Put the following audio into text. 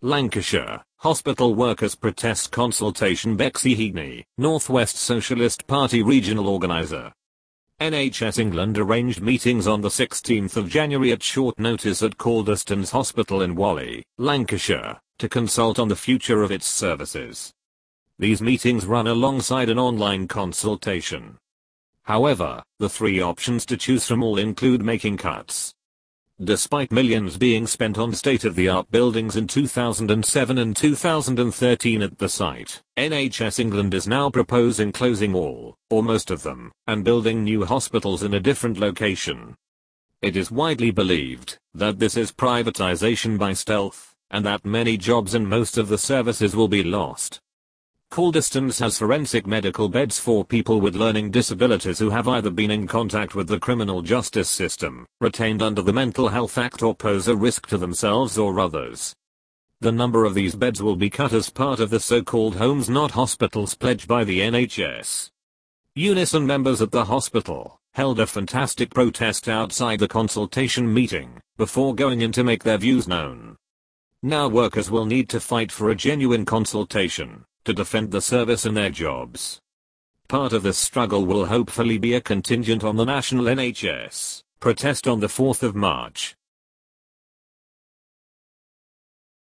Lancashire, hospital workers protest consultation. Bexy Heagney, North West Socialist Party regional organiser. NHS England arranged meetings on the 16th of January at short notice at Calderstones Hospital in Whalley, Lancashire, to consult on the future of its services. These meetings run alongside an online consultation. However, the three options to choose from all include making cuts. Despite millions being spent on state-of-the-art buildings in 2007 and 2013 at the site, NHS England is now proposing closing all, or most of them, and building new hospitals in a different location. It is widely believed that this is privatization by stealth, and that many jobs and most of the services will be lost. Calderstones has forensic medical beds for people with learning disabilities who have either been in contact with the criminal justice system, retained under the Mental Health Act, or pose a risk to themselves or others. The number of these beds will be cut as part of the so-called Homes Not Hospitals pledge by the NHS. Unison members at the hospital held a fantastic protest outside the consultation meeting before going in to make their views known. Now workers will need to fight for a genuine consultation to defend the service and their jobs. Part of this struggle will hopefully be a contingent on the national NHS protest on the 4th of March.